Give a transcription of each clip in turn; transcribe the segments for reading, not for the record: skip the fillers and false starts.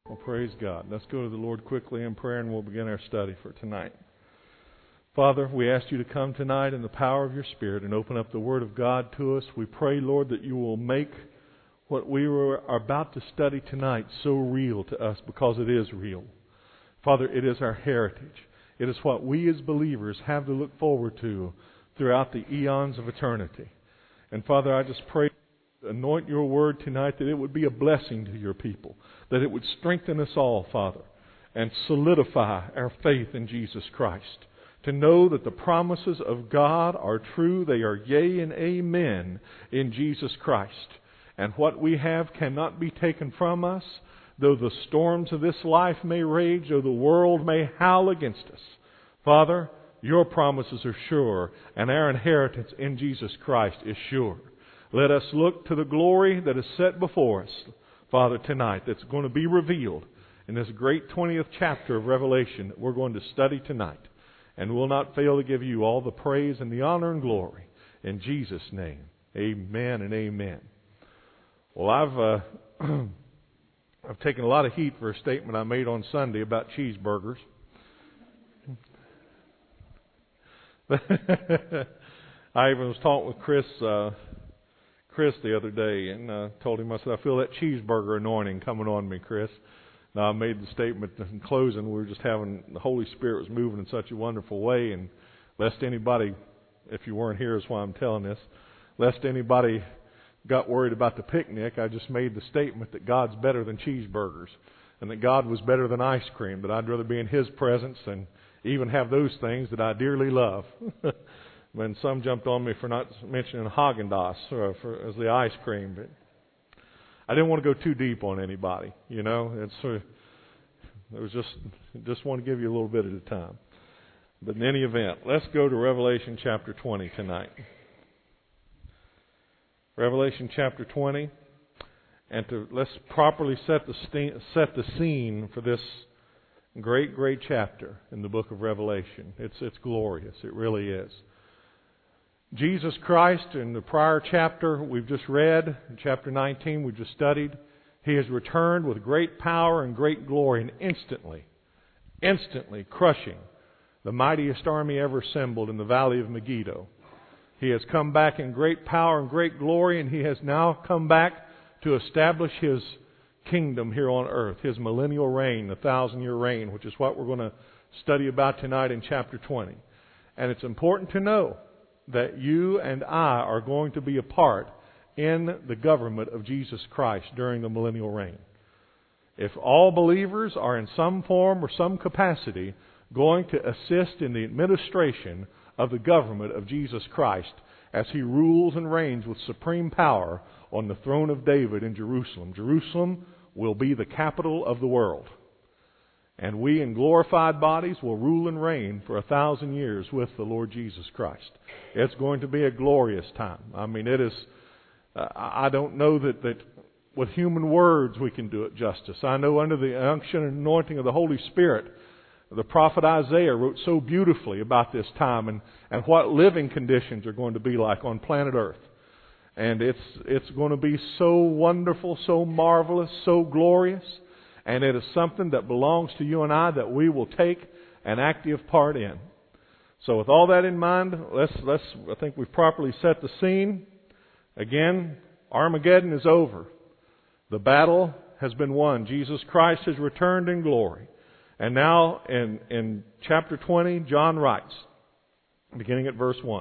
Well, praise God. Let's go to the Lord quickly in prayer and we'll begin our study for tonight. Father, we ask you to come tonight in the power of your Spirit and open up the Word of God to us. We pray, Lord, that you will make what we are about to study tonight so real to us because it is real. Father, it is our heritage. It is what we as believers have to look forward to throughout the eons of eternity. And Father, I just pray, anoint your word tonight that it would be a blessing to your people, that it would strengthen us all, Father, and solidify our faith in Jesus Christ. To know that the promises of God are true, they are yea and amen in Jesus Christ. And what we have cannot be taken from us, though the storms of this life may rage, though the world may howl against us. Father, your promises are sure, and our inheritance in Jesus Christ is sure. Let us look to the glory that is set before us, Father, tonight, that's going to be revealed in this great 20th chapter of Revelation that we're going to study tonight. And we'll not fail to give you all the praise and the honor and glory. In Jesus' name, amen and amen. Well, I've taken a lot of heat for a statement I made on Sunday about cheeseburgers. I even was talking with Chris the other day and told him, I said, I feel that cheeseburger anointing coming on me, Chris. Now, I made the statement in closing, we were just having, the Holy Spirit was moving in such a wonderful way, and lest anybody, if you weren't here is why I'm telling this, lest anybody got worried about the picnic, I just made the statement that God's better than cheeseburgers, and that God was better than ice cream, that I'd rather be in His presence than even have those things that I dearly love. When some jumped on me for not mentioning Haagen-Dazs as the ice cream, but I didn't want to go too deep on anybody, you know. It was just want to give you a little bit at a time. But in any event, let's go to Revelation chapter 20 tonight. Revelation chapter 20, and let's properly set the scene for this great chapter in the book of Revelation. It's glorious. It really is. Jesus Christ, in the prior chapter we've just read, in chapter 19 we just studied, He has returned with great power and great glory and instantly crushing the mightiest army ever assembled in the valley of Megiddo. He has come back in great power and great glory, and He has now come back to establish His kingdom here on earth, His millennial reign, the 1,000-year reign, which is what we're going to study about tonight in chapter 20. And it's important to know that you and I are going to be a part in the government of Jesus Christ during the millennial reign. If all believers are in some form or some capacity going to assist in the administration of the government of Jesus Christ as He rules and reigns with supreme power on the throne of David in Jerusalem. Jerusalem will be the capital of the world. And we in glorified bodies will rule and reign for 1,000 years with the Lord Jesus Christ. It's going to be a glorious time. I mean, it is, I don't know that with human words we can do it justice. I know under the unction and anointing of the Holy Spirit, the prophet Isaiah wrote so beautifully about this time and what living conditions are going to be like on planet Earth. And it's going to be so wonderful, so marvelous, so glorious. And it is something that belongs to you and I that we will take an active part in. So with all that in mind, I think we've properly set the scene. Again, Armageddon is over. The battle has been won. Jesus Christ has returned in glory. And now in chapter 20, John writes, beginning at verse 1.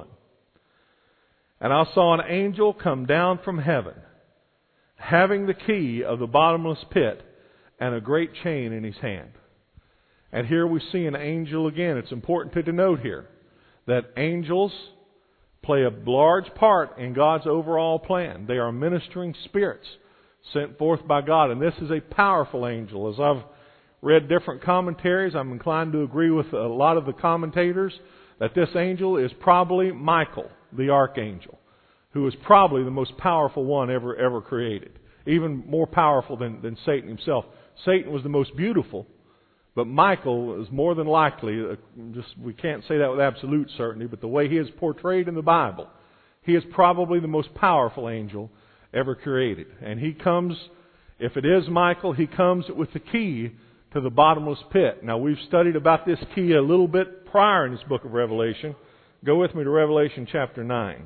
And I saw an angel come down from heaven, having the key of the bottomless pit, and a great chain in his hand. And here we see an angel again. It's important to denote here that angels play a large part in God's overall plan. They are ministering spirits sent forth by God. And this is a powerful angel. As I've read different commentaries, I'm inclined to agree with a lot of the commentators that this angel is probably Michael, the archangel, who is probably the most powerful one ever created. Even more powerful than Satan himself. Satan was the most beautiful, but Michael is more than likely, we can't say that with absolute certainty, but the way he is portrayed in the Bible, he is probably the most powerful angel ever created. And he comes If it is Michael, he comes with the key to the bottomless pit. Now, we've studied about this key a little bit prior in this book of Revelation. Go with me to Revelation chapter 9.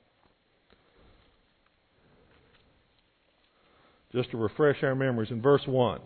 Just to refresh our memories, in verse 1.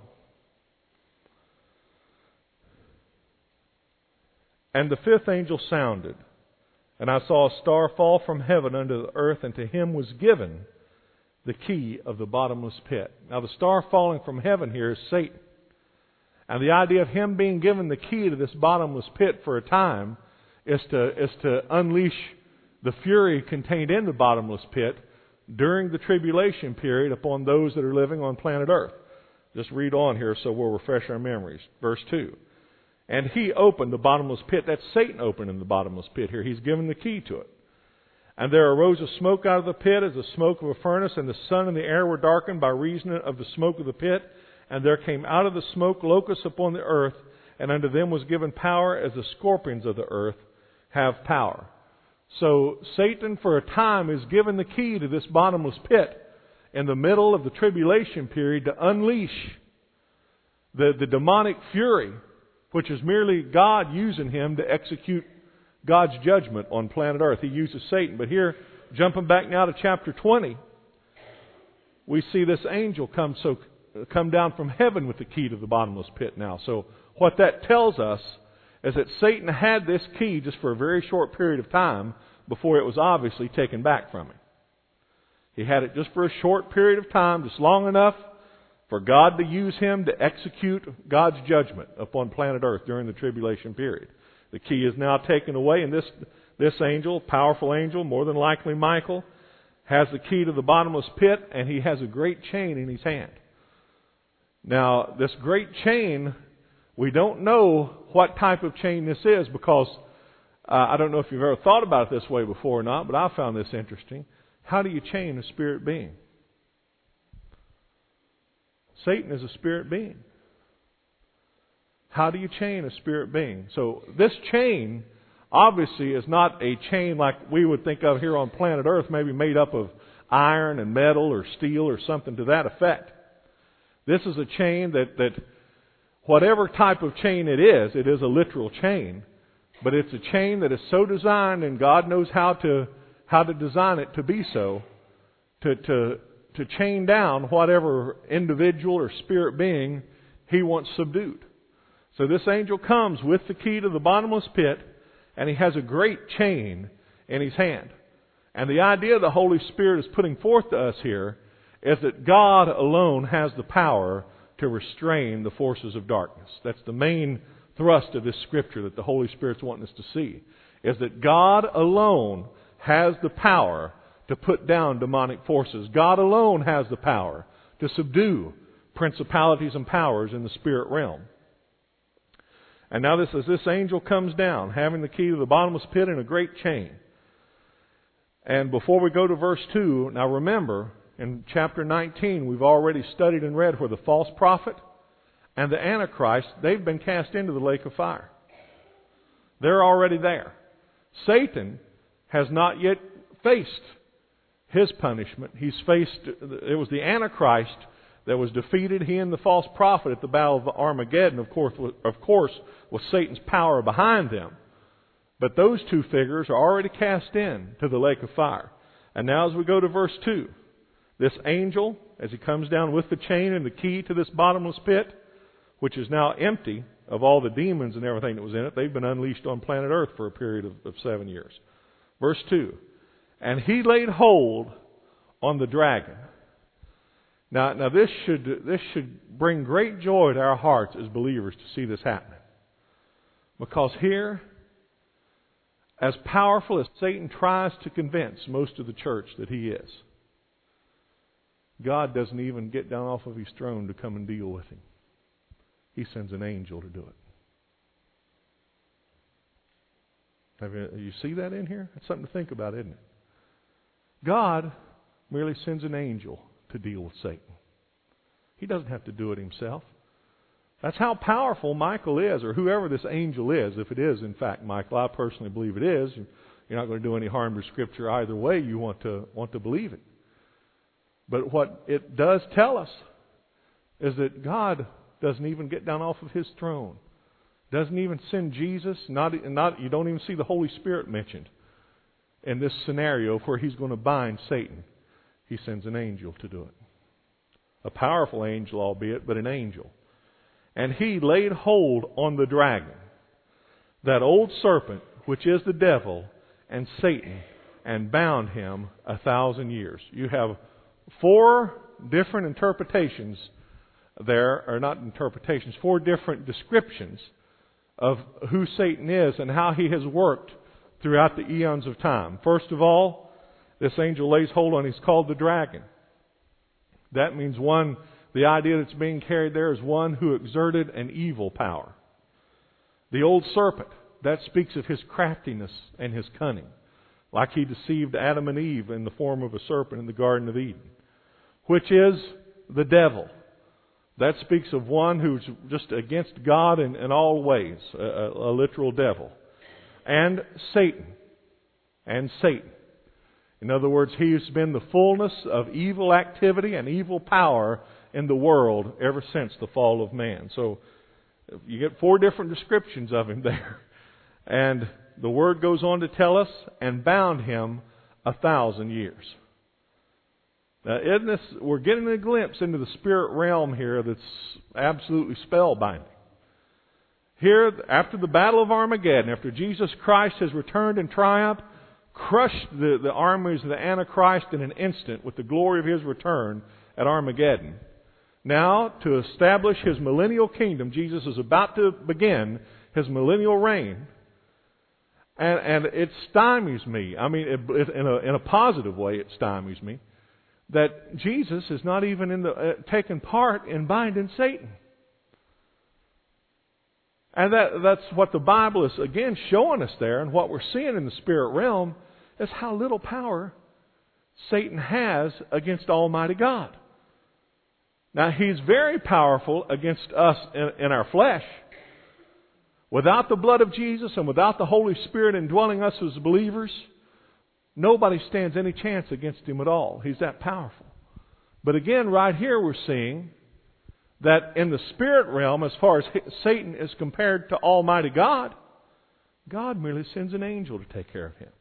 And the fifth angel sounded, and I saw a star fall from heaven unto the earth, and to him was given the key of the bottomless pit. Now, the star falling from heaven here is Satan. And the idea of him being given the key to this bottomless pit for a time is to unleash the fury contained in the bottomless pit during the tribulation period upon those that are living on planet Earth. Just read on here so we'll refresh our memories. Verse 2. And he opened the bottomless pit. That's Satan opening the bottomless pit here. He's given the key to it. And there arose a smoke out of the pit as the smoke of a furnace, and the sun and the air were darkened by reason of the smoke of the pit. And there came out of the smoke locusts upon the earth, and unto them was given power as the scorpions of the earth have power. So Satan for a time is given the key to this bottomless pit in the middle of the tribulation period to unleash the demonic fury, which is merely God using him to execute God's judgment on planet Earth. He uses Satan. But here, jumping back now to chapter 20, we see this angel come down from heaven with the key to the bottomless pit now. So what that tells us is that Satan had this key just for a very short period of time before it was obviously taken back from him. He had it just for a short period of time, just long enough for God to use him to execute God's judgment upon planet Earth during the tribulation period. The key is now taken away, and this angel, powerful angel, more than likely Michael, has the key to the bottomless pit, and he has a great chain in his hand. Now, this great chain, we don't know what type of chain this is because I don't know if you've ever thought about it this way before or not, but I found this interesting. How do you chain a spirit being? Satan is a spirit being. How do you chain a spirit being? So this chain obviously is not a chain like we would think of here on planet Earth, maybe made up of iron and metal or steel or something to that effect. This is a chain that whatever type of chain it is a literal chain, but it's a chain that is so designed, and God knows how to design it to be so, to chain down whatever individual or spirit being he wants subdued. So this angel comes with the key to the bottomless pit, and he has a great chain in his hand. And the idea the Holy Spirit is putting forth to us here is that God alone has the power to restrain the forces of darkness. That's the main thrust of this scripture that the Holy Spirit's wanting us to see, is that God alone has the power to put down demonic forces. God alone has the power to subdue principalities and powers in the spirit realm. And now as this angel comes down, having the key to the bottomless pit and a great chain. And before we go to verse 2, now remember, in chapter 19, we've already studied and read where the false prophet and the Antichrist, they've been cast into the lake of fire. They're already there. Satan has not yet faced his punishment. It was the Antichrist that was defeated, he and the false prophet at the Battle of Armageddon, of course, with Satan's power behind them. But those two figures are already cast in to the lake of fire. And now as we go to verse 2, this angel, as he comes down with the chain and the key to this bottomless pit, which is now empty of all the demons and everything that was in it, they've been unleashed on planet Earth for a period of 7 years. Verse 2, and he laid hold on the dragon. Now this should bring great joy to our hearts as believers to see this happening. Because here, as powerful as Satan tries to convince most of the church that he is, God doesn't even get down off of his throne to come and deal with him. He sends an angel to do it. You see that in here? That's something to think about, isn't it? God merely sends an angel to deal with Satan. He doesn't have to do it himself. That's how powerful Michael is, or whoever this angel is, if it is in fact Michael. I personally believe it is. You're not going to do any harm to Scripture either way you want to believe it. But what it does tell us is that God doesn't even get down off of His throne. Doesn't even send Jesus. You don't even see the Holy Spirit mentioned in this scenario where He's going to bind Satan. He sends an angel to do it. A powerful angel, albeit, but an angel. And He laid hold on the dragon, that old serpent, which is the devil and Satan, and bound him 1,000 years. You have 4 different interpretations there, or not interpretations, 4 different descriptions of who Satan is and how he has worked throughout the eons of time. First of all, this angel lays hold on, he's called the dragon. That means one, the idea that's being carried there is one who exerted an evil power. The old serpent, that speaks of his craftiness and his cunning, like he deceived Adam and Eve in the form of a serpent in the Garden of Eden. Which is the devil. That speaks of one who's just against God in all ways, a literal devil. And Satan. In other words, he has been the fullness of evil activity and evil power in the world ever since the fall of man. So you get 4 different descriptions of him there. And the Word goes on to tell us, and bound him 1,000 years. Now, we're getting a glimpse into the spirit realm here that's absolutely spellbinding. Here, after the Battle of Armageddon, after Jesus Christ has returned in triumph, crushed the armies of the Antichrist in an instant with the glory of His return at Armageddon. Now, to establish His millennial kingdom, Jesus is about to begin His millennial reign. And it stymies me. I mean, in a positive way, it stymies me that Jesus is not even taking part in binding Satan. And that's what the Bible is again showing us there, and what we're seeing in the spirit realm is how little power Satan has against Almighty God. Now, he's very powerful against us in our flesh. Without the blood of Jesus and without the Holy Spirit indwelling us as believers, nobody stands any chance against him at all. He's that powerful. But again, right here we're seeing that in the spirit realm, as far as Satan is compared to Almighty God, God merely sends an angel to take care of him.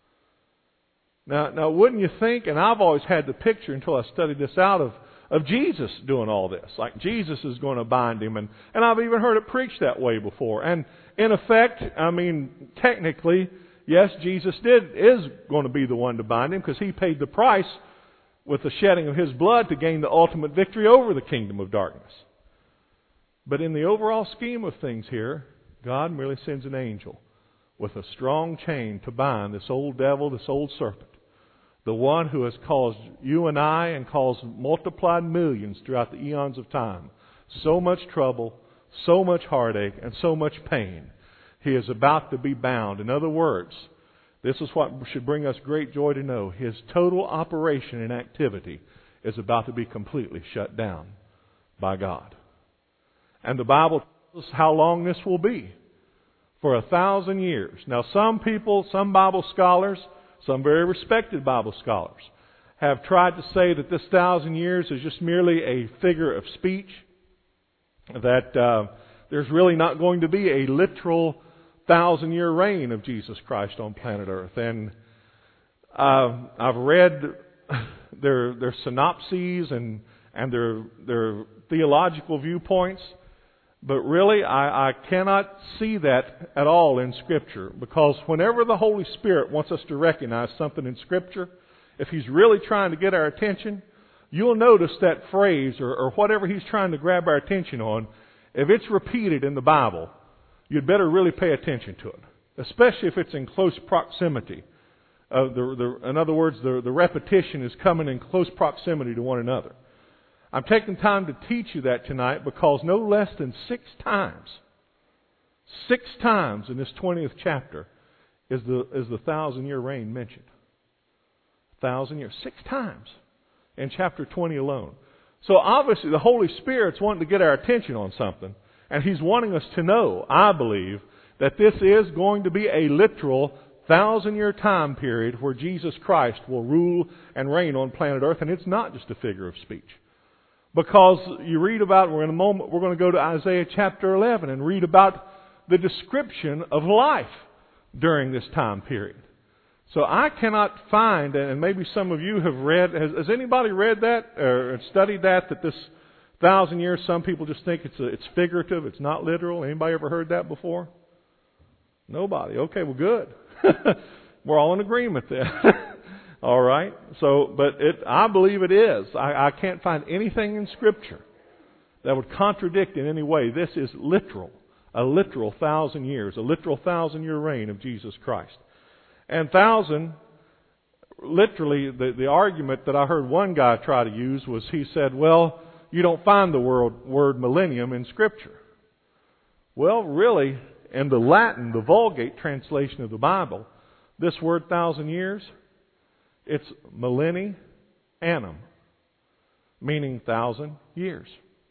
Now, wouldn't you think, and I've always had the picture until I studied this out, of Jesus doing all this. Like Jesus is going to bind him. And I've even heard it preached that way before. And in effect, I mean, technically, yes, Jesus is going to be the one to bind him because He paid the price with the shedding of His blood to gain the ultimate victory over the kingdom of darkness. But in the overall scheme of things here, God merely sends an angel with a strong chain to bind this old devil, this old serpent. The one who has caused you and I and caused multiplied millions throughout the eons of time so much trouble, so much heartache, and so much pain. He is about to be bound. In other words, this is what should bring us great joy to know. His total operation and activity is about to be completely shut down by God. And the Bible tells us how long this will be. For 1,000 years. Now some people, some Bible scholars, some very respected Bible scholars have tried to say that this 1,000 years is just merely a figure of speech, that there's really not going to be a literal 1,000-year reign of Jesus Christ on planet Earth. And I've read their synopses and their theological viewpoints, but really, I cannot see that at all in Scripture, because whenever the Holy Spirit wants us to recognize something in Scripture, if He's really trying to get our attention, you'll notice that phrase or whatever He's trying to grab our attention on, if it's repeated in the Bible, you'd better really pay attention to it, especially if it's in close proximity. In other words, the repetition is coming in close proximity to one another. I'm taking time to teach you that tonight because no less than 6 times in this 20th chapter is the 1,000-year reign mentioned. 1,000 years. 6 times in chapter 20 alone. So obviously the Holy Spirit's wanting to get our attention on something, and He's wanting us to know, I believe, that this is going to be a literal 1,000-year time period where Jesus Christ will rule and reign on planet Earth, and it's not just a figure of speech. Because you read about, in a moment, we're going to go to Isaiah chapter 11 and read about the description of life during this time period. So I cannot find, and maybe some of you have read, has anybody read that or studied that this 1,000 years, some people just think it's figurative, it's not literal. Anybody ever heard that before? Nobody. Okay, well good. We're all in agreement then. All right. So, but I believe it is. I can't find anything in Scripture that would contradict in any way. This is literal. A literal 1,000 years. A literal 1,000-year reign of Jesus Christ. And 1,000, literally, the argument that I heard one guy try to use was he said, well, you don't find the word millennium in Scripture. Well, really, in the Latin, the Vulgate translation of the Bible, this word 1,000 years, it's millenni annum, meaning 1,000 years.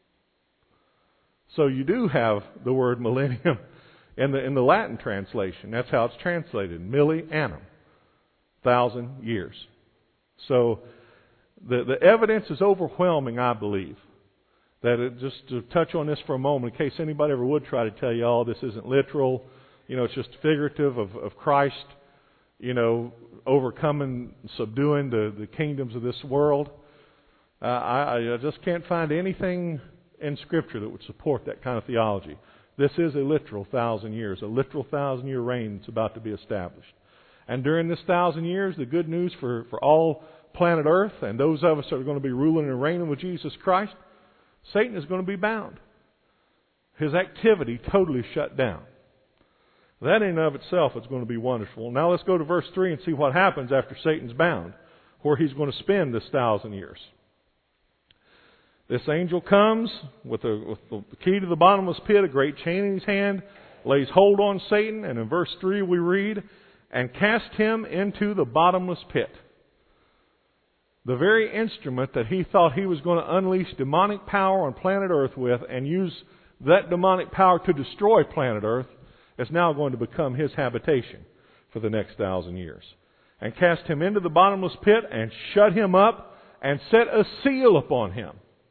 So you do have the word millennium in the Latin translation. That's how it's translated, milli annum, 1,000 years. So the evidence is overwhelming, I believe. That just to touch on this for a moment, in case anybody ever would try to tell you, oh, this isn't literal, it's just figurative of Christ, overcoming, subduing the kingdoms of this world. I just can't find anything in Scripture that would support that kind of theology. This is a literal 1,000 years, a literal 1,000-year reign that's about to be established. And during this 1,000 years, the good news for all planet Earth and those of us that are going to be ruling and reigning with Jesus Christ, Satan is going to be bound. His activity totally shut down. That in and of itself is going to be wonderful. Now let's go to verse 3 and see what happens after Satan's bound, where he's going to spend this 1,000 years. This angel comes with the key to the bottomless pit, a great chain in his hand, lays hold on Satan, and in verse 3 we read, and cast him into the bottomless pit. The very instrument that he thought he was going to unleash demonic power on planet Earth with and use that demonic power to destroy planet Earth is now going to become his habitation for the next 1,000 years. And cast him into the bottomless pit and shut him up and set a seal upon him.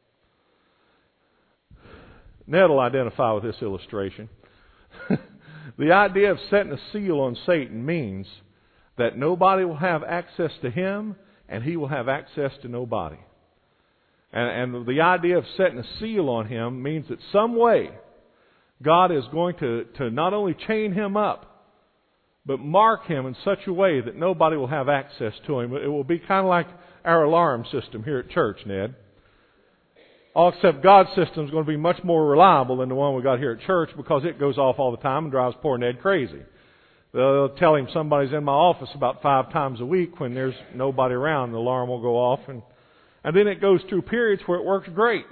Ned will identify with this illustration. The idea of setting a seal on Satan means that nobody will have access to him and he will have access to nobody. And the idea of setting a seal on him means that some way God is going to not only chain him up, but mark him in such a way that nobody will have access to him. It will be kind of like our alarm system here at church, Ned. All except God's system is going to be much more reliable than the one we got here at church because it goes off all the time and drives poor Ned crazy. They'll tell him somebody's in my office about 5 times a week when there's nobody around. The alarm will go off. And then it goes through periods where it works great.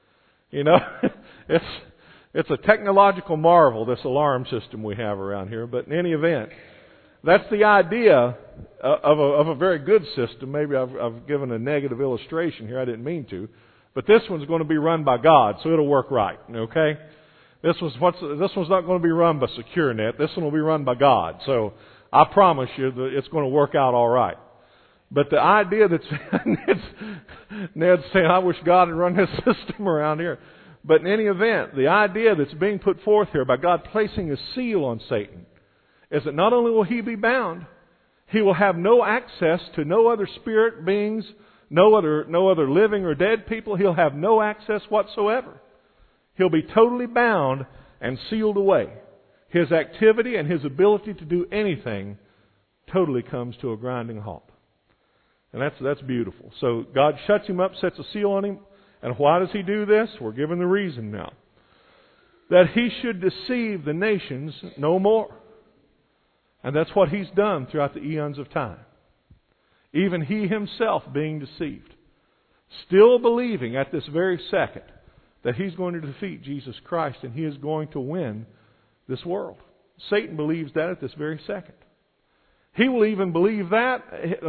It's a technological marvel, this alarm system we have around here. But in any event, that's the idea of a very good system. Maybe I've given a negative illustration here. I didn't mean to. But this one's going to be run by God, so it'll work right. Okay? This one's not going to be run by SecureNet. This one will be run by God. So I promise you that it's going to work out all right. But the idea that's Ned's saying, I wish God had run this system around here. But in any event, the idea that's being put forth here by God placing a seal on Satan is that not only will he be bound, he will have no access to no other spirit beings, no other living or dead people. He'll have no access whatsoever. He'll be totally bound and sealed away. His activity and his ability to do anything totally comes to a grinding halt. And that's beautiful. So God shuts him up, sets a seal on him. And why does he do this? We're given the reason now. That he should deceive the nations no more. And that's what he's done throughout the eons of time. Even he himself being deceived. Still believing at this very second that he's going to defeat Jesus Christ and he is going to win this world. Satan believes that at this very second. He will even believe that.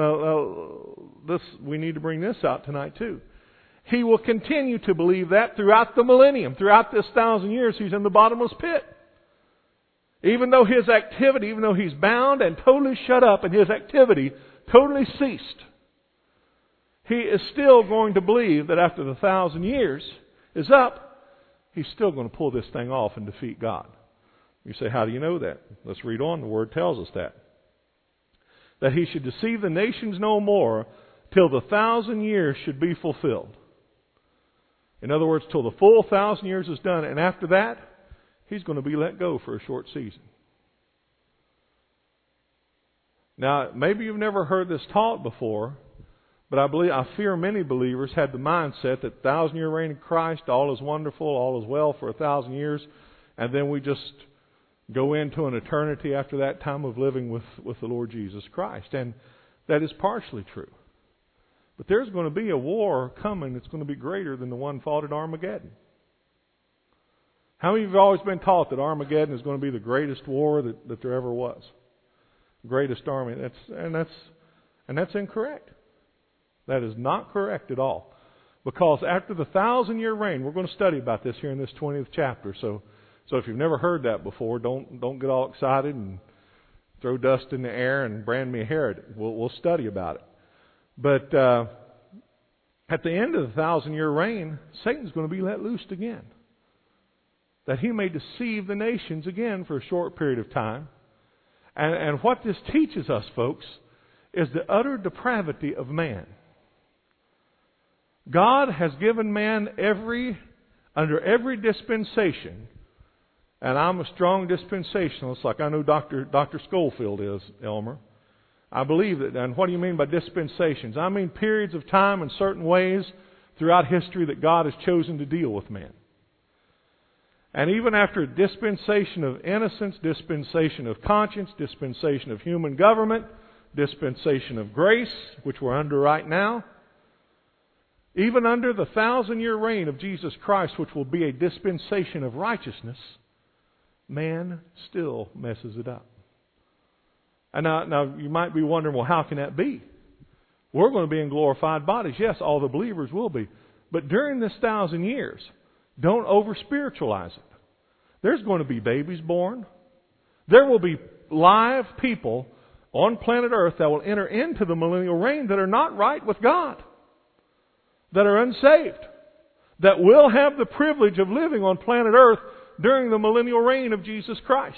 We need to bring this out tonight too. He will continue to believe that throughout the millennium. Throughout this 1,000 years, he's in the bottomless pit. Even though his activity, even though he's bound and totally shut up and his activity totally ceased, he is still going to believe that after the 1,000 years is up, he's still going to pull this thing off and defeat God. You say, how do you know that? Let's read on. The Word tells us that. That he should deceive the nations no more till the 1,000 years should be fulfilled. In other words, till the full 1,000 years is done. And after that, he's going to be let go for a short season. Now, maybe you've never heard this taught before, but I fear many believers had the mindset that 1,000-year reign of Christ, all is wonderful, all is well for 1,000 years, and then we just go into an eternity after that time of living with the Lord Jesus Christ. And that is partially true. But there's going to be a war coming that's going to be greater than the one fought at Armageddon. How many of you have always been taught that Armageddon is going to be the greatest war that there ever was? Greatest army. That's incorrect. That is not correct at all. Because after the 1,000-year reign, we're going to study about this here in this 20th chapter. So if you've never heard that before, don't get all excited and throw dust in the air and brand me a heretic. We'll study about it. But at the end of the 1,000-year reign, Satan's going to be let loose again. That he may deceive the nations again for a short period of time. And what this teaches us, folks, is the utter depravity of man. God has given man under every dispensation, and I'm a strong dispensationalist, like I know Dr. Schofield is, Elmer. I believe that. And what do you mean by dispensations? I mean periods of time and certain ways throughout history that God has chosen to deal with man. And even after a dispensation of innocence, dispensation of conscience, dispensation of human government, dispensation of grace, which we're under right now, even under the 1,000-year reign of Jesus Christ, which will be a dispensation of righteousness, man still messes it up. And now you might be wondering, well, how can that be? We're going to be in glorified bodies. Yes, all the believers will be. But during this 1,000 years, don't over-spiritualize it. There's going to be babies born. There will be live people on planet Earth that will enter into the millennial reign that are not right with God, that are unsaved, that will have the privilege of living on planet Earth during the millennial reign of Jesus Christ.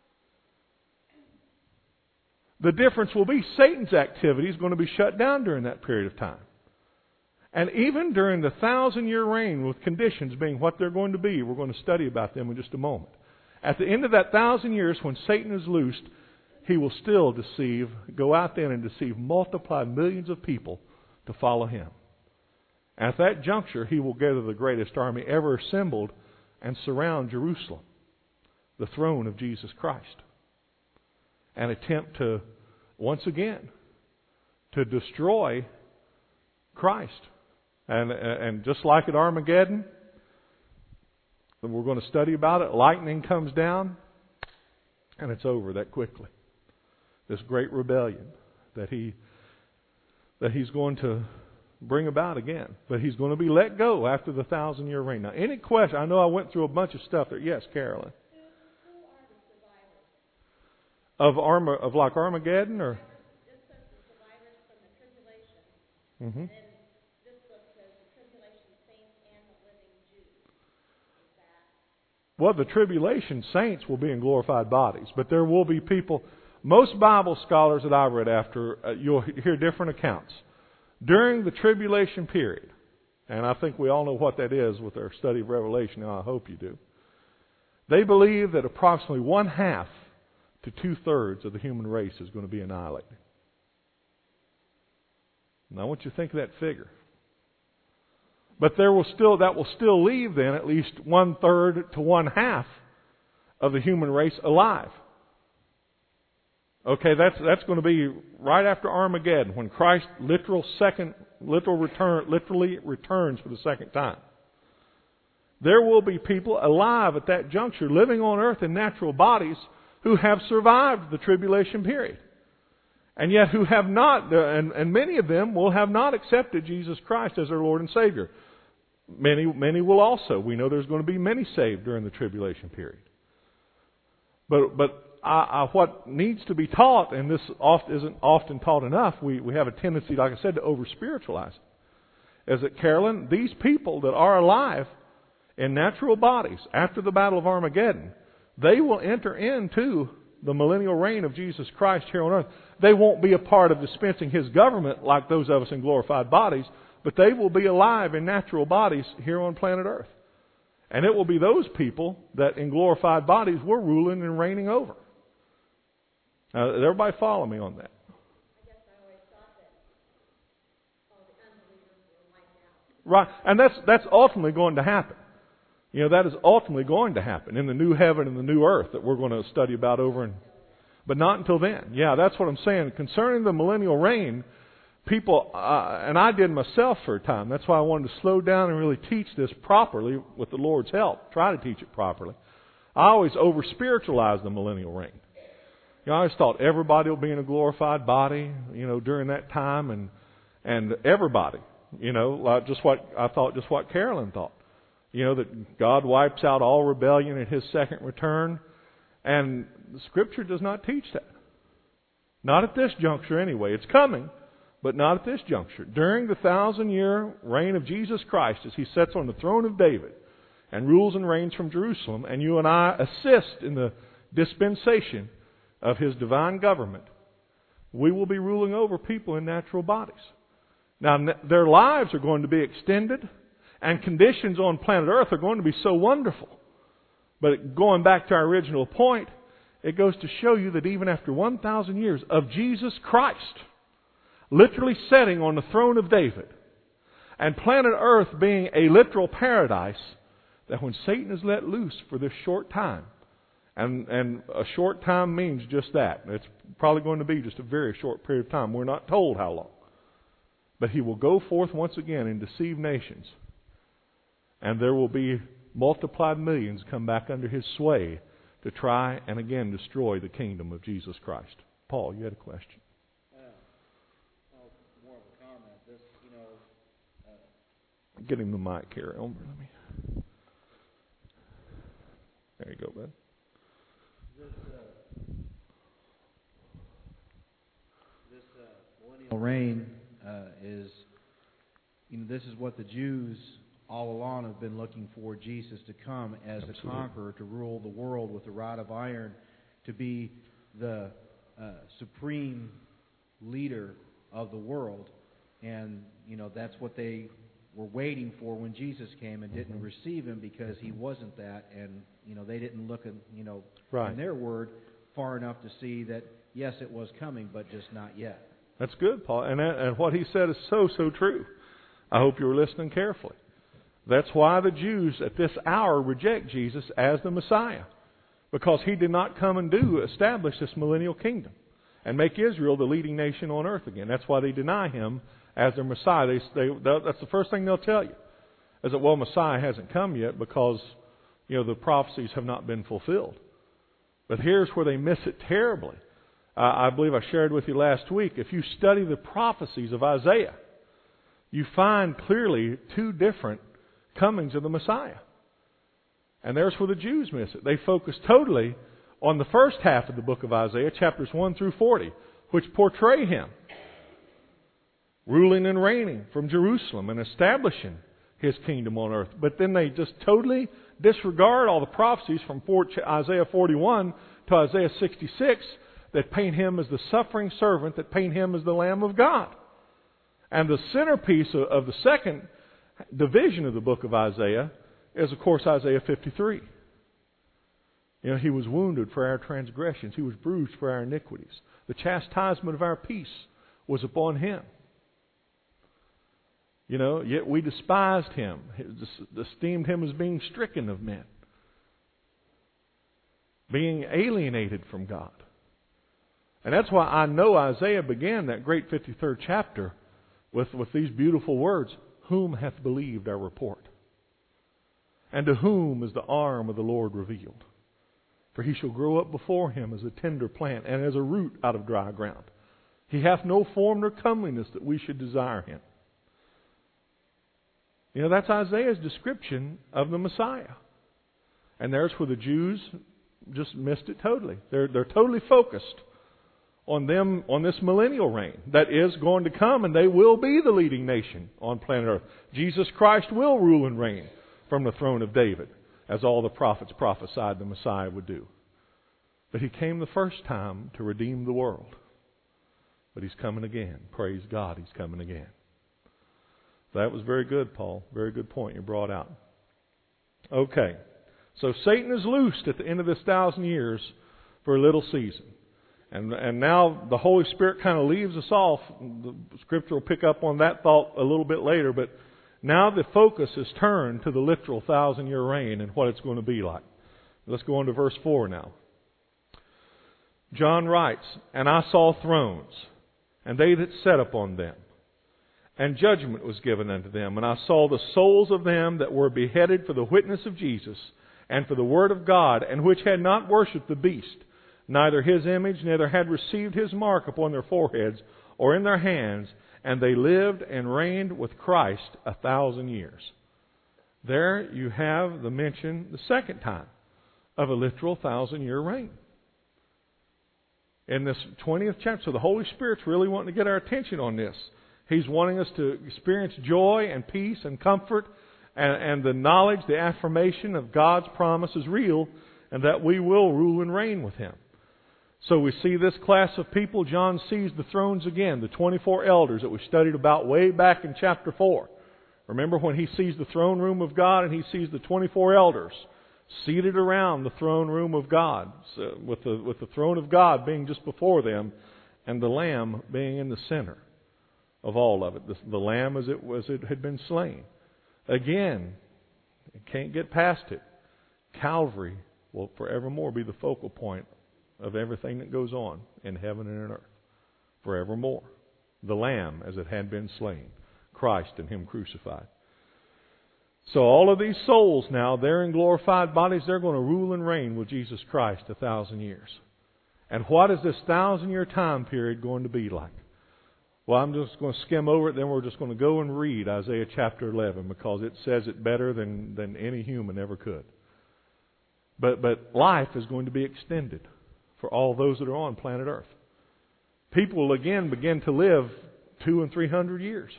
The difference will be Satan's activity is going to be shut down during that period of time. And even during the 1,000-year reign, with conditions being what they're going to be, we're going to study about them in just a moment. At the end of that 1,000 years, when Satan is loosed, he will still go out there and deceive multiplied millions of people to follow him. At that juncture, he will gather the greatest army ever assembled and surround Jerusalem, the throne of Jesus Christ, and attempt to, once again, to destroy Christ. And just like at Armageddon, we're going to study about it, lightning comes down, and it's over that quickly. This great rebellion that he's going to bring about again. But he's going to be let go after the 1,000-year reign. Now, any question? I know I went through a bunch of stuff there. Yes, Carolyn. Who are the survivors? Of like Armageddon, or? This says the survivors from the tribulation. Mm-hmm. And then this book says the tribulation saints and the living Jews. Is that? Well, the tribulation saints will be in glorified bodies, but there will be people. Most Bible scholars that I've read after, you'll hear different accounts. During the tribulation period, and I think we all know what that is with our study of Revelation, and I hope you do, they believe that approximately 1/2 to 2/3 of the human race is going to be annihilated. Now I want you to think of that figure. But that will still leave then at least 1/3 to 1/2 of the human race alive. Okay, that's going to be right after Armageddon, when Christ literally returns for the second time. There will be people alive at that juncture, living on earth in natural bodies, who have survived the tribulation period. And yet who have not, and many of them will have not accepted Jesus Christ as their Lord and Savior. Many will also. We know there's going to be many saved during the tribulation period. But what needs to be taught, and this isn't often taught enough, we have a tendency, like I said, to over-spiritualize it. is that, Carolyn, these people that are alive in natural bodies after the Battle of Armageddon, they will enter into the millennial reign of Jesus Christ here on earth. They won't be a part of dispensing His government like those of us in glorified bodies, but they will be alive in natural bodies here on planet Earth. And it will be those people that in glorified bodies we're ruling and reigning over. Now, does everybody follow me on that? I guess I always thought that all the unbelievers were wiped out. Right. And that's ultimately going to happen. You know, that is ultimately going to happen in the new heaven and the new earth that we're going to study about but not until then. Yeah, that's what I'm saying. Concerning the millennial reign, people, and I did myself for a time. That's why I wanted to slow down and really teach this properly with the Lord's help. Try to teach it properly. I always over-spiritualized the millennial reign. You know, I always thought everybody will be in a glorified body, you know, during that time, and everybody, you know, like just what Carolyn thought. You know, that God wipes out all rebellion at His second return. And the Scripture does not teach that. Not at this juncture anyway. It's coming, but not at this juncture. During the 1,000-year reign of Jesus Christ, as He sits on the throne of David and rules and reigns from Jerusalem, and you and I assist in the dispensation of His divine government, we will be ruling over people in natural bodies. Now, their lives are going to be extended, and conditions on planet Earth are going to be so wonderful. But going back to our original point, it goes to show you that even after 1,000 years of Jesus Christ literally sitting on the throne of David and planet Earth being a literal paradise, that when Satan is let loose for this short time, and a short time means just that. It's probably going to be just a very short period of time. We're not told how long. But he will go forth once again and deceive nations. And there will be multiplied millions come back under his sway to try and again destroy the kingdom of Jesus Christ. Paul, you had a question. More of a comment. This, Get him the mic here, Elmer. There you go, bud. This millennial reign is, this is what the Jews all along have been looking for, Jesus to come as a conqueror, to rule the world with a rod of iron, to be the supreme leader of the world. And, that's what they were waiting for when Jesus came and didn't receive Him because He wasn't that. And, they didn't look at, right. in their word far enough to see that, yes, it was coming, but just not yet. That's good, Paul. And what he said is so true. I hope you were listening carefully. That's why the Jews at this hour reject Jesus as the Messiah. Because He did not come and establish this millennial kingdom and make Israel the leading nation on earth again. That's why they deny Him as their Messiah. That's the first thing they'll tell you. Is that, Messiah hasn't come yet because, the prophecies have not been fulfilled. But here's where they miss it terribly. I believe I shared with you last week. If you study the prophecies of Isaiah, you find clearly two different comings of the Messiah. And there's where the Jews miss it. They focus totally on the first half of the book of Isaiah, chapters 1 through 40, which portray Him ruling and reigning from Jerusalem and establishing His kingdom on earth. But then they just totally disregard all the prophecies from Isaiah 41 to Isaiah 66 that paint Him as the suffering servant, that paint Him as the Lamb of God. And the centerpiece of the second division of the book of Isaiah is, of course, Isaiah 53. He was wounded for our transgressions. He was bruised for our iniquities. The chastisement of our peace was upon Him. Yet we despised Him, esteemed Him as being stricken of men, being alienated from God. And that's why I know Isaiah began that great 53rd chapter with these beautiful words, "Whom hath believed our report? And to whom is the arm of the Lord revealed? For He shall grow up before Him as a tender plant, and as a root out of dry ground. He hath no form nor comeliness that we should desire Him." That's Isaiah's description of the Messiah. And there's where the Jews just missed it totally. They're totally focused on them on this millennial reign that is going to come, and they will be the leading nation on planet Earth. Jesus Christ will rule and reign from the throne of David, as all the prophets prophesied the Messiah would do. But He came the first time to redeem the world. But He's coming again. Praise God, He's coming again. That was very good, Paul. Very good point you brought out. Okay. So Satan is loosed at the end of this 1,000 years for a little season. And now the Holy Spirit kind of leaves us off. The Scripture will pick up on that thought a little bit later. But now the focus is turned to the literal 1,000-year reign and what it's going to be like. Let's go on to verse 4 now. John writes, "And I saw thrones, and they that sat upon them. And judgment was given unto them. And I saw the souls of them that were beheaded for the witness of Jesus, and for the word of God, and which had not worshipped the beast, neither his image, neither had received his mark upon their foreheads or in their hands, and they lived and reigned with Christ 1,000 years." There you have the mention, the second time, of a literal 1,000-year reign. In this 20th chapter, so the Holy Spirit's really wanting to get our attention on this. He's wanting us to experience joy and peace and comfort and the knowledge, the affirmation of God's promise is real, and that we will rule and reign with Him. So we see this class of people. John sees the thrones again, the 24 elders that we studied about way back in chapter 4. Remember when he sees the throne room of God and he sees the 24 elders seated around the throne room of God, so with the throne of God being just before them and the Lamb being in the center of all of it. The Lamb as it had been slain. Again, you can't get past it. Calvary will forevermore be the focal point of everything that goes on in heaven and in earth. Forevermore. The Lamb as it had been slain. Christ and Him crucified. So all of these souls now, they're in glorified bodies. They're going to rule and reign with Jesus Christ 1,000 years. And what is this 1,000-year time period going to be like? Well, I'm just going to skim over it, then we're just going to go and read Isaiah chapter 11, because it says it better than any human ever could. But life is going to be extended for all those that are on planet Earth. People will again begin to live 200 and 300 years.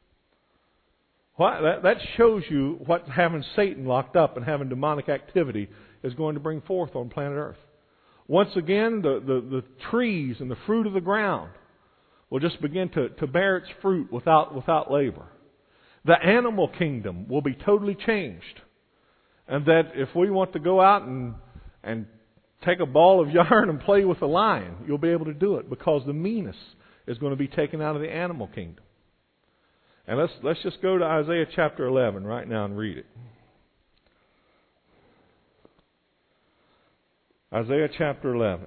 That shows you what having Satan locked up and having demonic activity is going to bring forth on planet Earth. Once again, the trees and the fruit of the ground will just begin to bear its fruit without labor. The animal kingdom will be totally changed. And that if we want to go out and take a ball of yarn and play with a lion, you'll be able to do it, because the meanness is going to be taken out of the animal kingdom. And let's just go to Isaiah chapter 11 right now and read it. Isaiah chapter 11.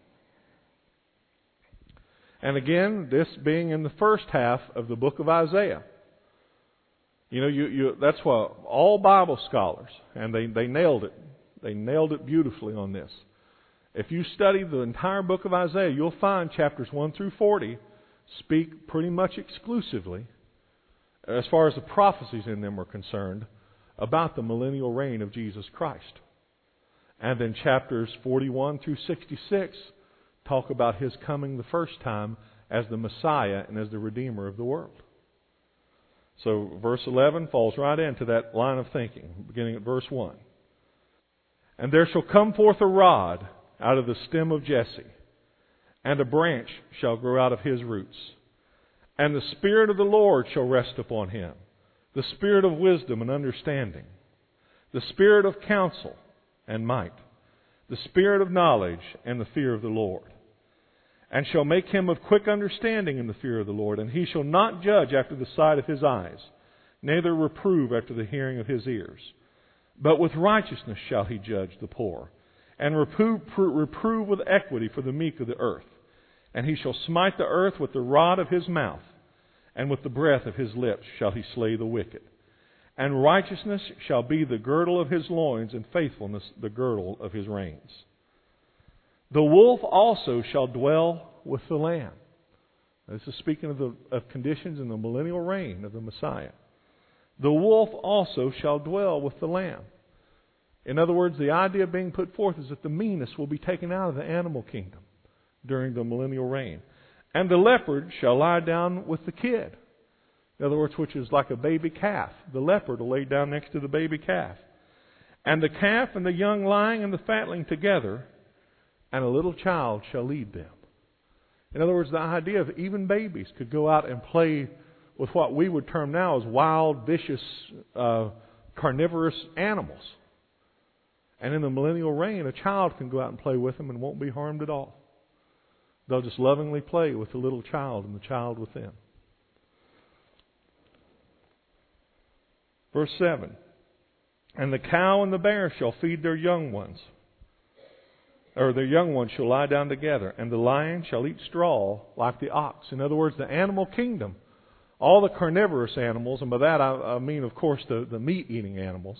And again, this being in the first half of the book of Isaiah. You know, that's why all Bible scholars, and they nailed it. They nailed it beautifully on this. If you study the entire book of Isaiah, you'll find chapters 1 through 40 speak pretty much exclusively, as far as the prophecies in them are concerned, about the millennial reign of Jesus Christ. And then chapters 41 through 66 talk about His coming the first time as the Messiah and as the Redeemer of the world. So verse 11 falls right into that line of thinking, beginning at verse 1. "And there shall come forth a rod out of the stem of Jesse, and a branch shall grow out of his roots. And the Spirit of the Lord shall rest upon him, the Spirit of wisdom and understanding, the Spirit of counsel and might, the Spirit of knowledge and the fear of the Lord. And shall make him of quick understanding in the fear of the Lord. And he shall not judge after the sight of his eyes, neither reprove after the hearing of his ears. But with righteousness shall he judge the poor, and reprove with equity for the meek of the earth. And he shall smite the earth with the rod of his mouth, and with the breath of his lips shall he slay the wicked. And righteousness shall be the girdle of his loins, and faithfulness the girdle of his reins. The wolf also shall dwell with the lamb." This is speaking of conditions in the millennial reign of the Messiah. "The wolf also shall dwell with the lamb." In other words, the idea being put forth is that the meanness will be taken out of the animal kingdom. during the millennial reign. And the leopard shall lie down with the kid. In other words, which is like a baby calf. The leopard will lay down next to the baby calf. And the calf and the young lion and the fatling together, and a little child shall lead them. In other words, the idea of even babies could go out and play with what we would term now as wild, vicious, carnivorous animals. And in the millennial reign, a child can go out and play with them and won't be harmed at all. They'll just lovingly play with the little child and the child with them. Verse 7. And the cow and the bear shall feed their young ones. Or their young ones shall lie down together. And the lion shall eat straw like the ox. In other words, the animal kingdom. All the carnivorous animals, and by that I mean, of course, the meat-eating animals.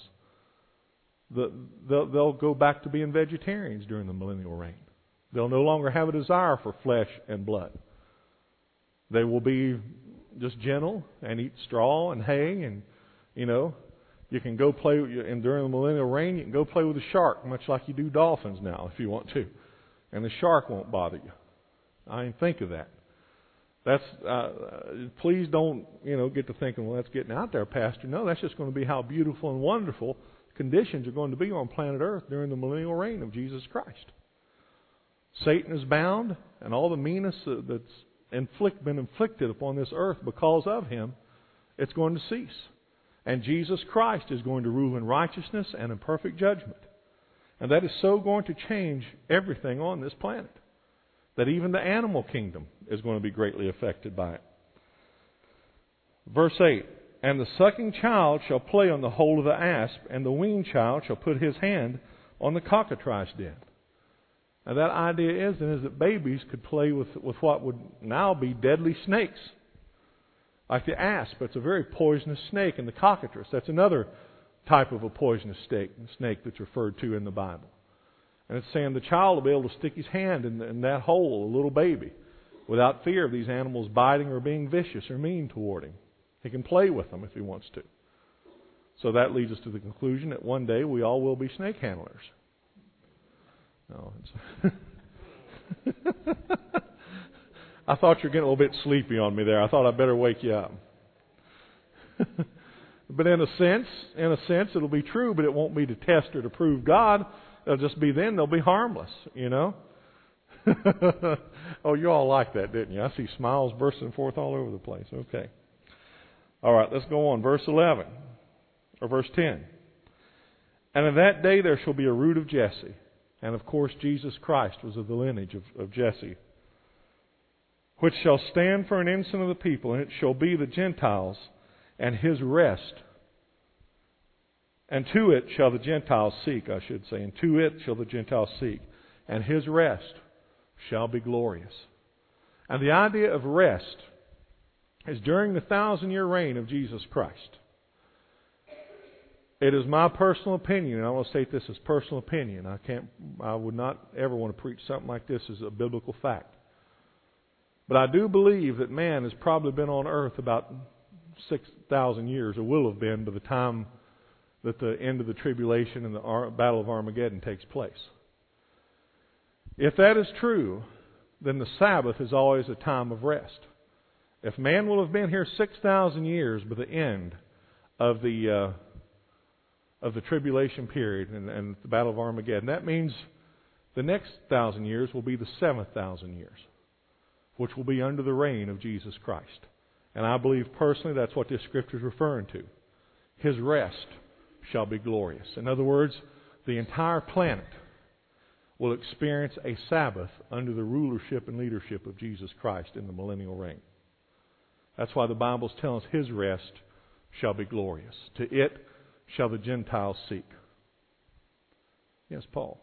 They'll go back to being vegetarians during the millennial reign. They'll no longer have a desire for flesh and blood. They will be just gentle and eat straw and hay, and you can go play. And during the millennial reign, you can go play with a shark, much like you do dolphins now, if you want to, and the shark won't bother you. I didn't think of that. That's please don't get to thinking, well, that's getting out there, Pastor. No, that's just going to be how beautiful and wonderful conditions are going to be on planet Earth during the millennial reign of Jesus Christ. Satan is bound, and all the meanness that's been inflicted upon this earth because of him, it's going to cease. And Jesus Christ is going to rule in righteousness and in perfect judgment. And that is so going to change everything on this planet that even the animal kingdom is going to be greatly affected by it. Verse 8. And the sucking child shall play on the hole of the asp, and the weaned child shall put his hand on the cockatrice den. Now that idea is that babies could play with what would now be deadly snakes. Like the asp, it's a very poisonous snake, and the cockatrice, that's another type of a poisonous snake that's referred to in the Bible. And it's saying the child will be able to stick his hand in that hole, a little baby, without fear of these animals biting or being vicious or mean toward him. He can play with them if he wants to. So that leads us to the conclusion that one day we all will be snake handlers. No, I thought you were getting a little bit sleepy on me there. I thought I'd better wake you up. But in a sense, it'll be true, but it won't be to test or to prove God. It'll just be then they'll be harmless, Oh, you all like that, didn't you? I see smiles bursting forth all over the place. Okay. All right, let's go on. Verse 11, or verse 10. And in that day there shall be a root of Jesse. And of course, Jesus Christ was of the lineage of Jesse, which shall stand for an ensign of the people, and it shall be the Gentiles and his rest. And to it shall the Gentiles seek, I should say. And to it shall the Gentiles seek. And his rest shall be glorious. And the idea of rest is during the 1,000-year reign of Jesus Christ. It is my personal opinion, and I want to state this as personal opinion. I would not ever want to preach something like this as a biblical fact. But I do believe that man has probably been on earth about 6,000 years, or will have been by the time that the end of the tribulation and the Battle of Armageddon takes place. If that is true, then the Sabbath is always a time of rest. If man will have been here 6,000 years by the end of the tribulation period and the Battle of Armageddon, that means the next 1,000 years will be the 7,000 years, which will be under the reign of Jesus Christ. And I believe personally that's what this scripture is referring to. His rest shall be glorious. In other words, the entire planet will experience a Sabbath under the rulership and leadership of Jesus Christ in the millennial reign. That's why the Bible's telling us his rest shall be glorious. To it shall the Gentiles seek. Yes, Paul.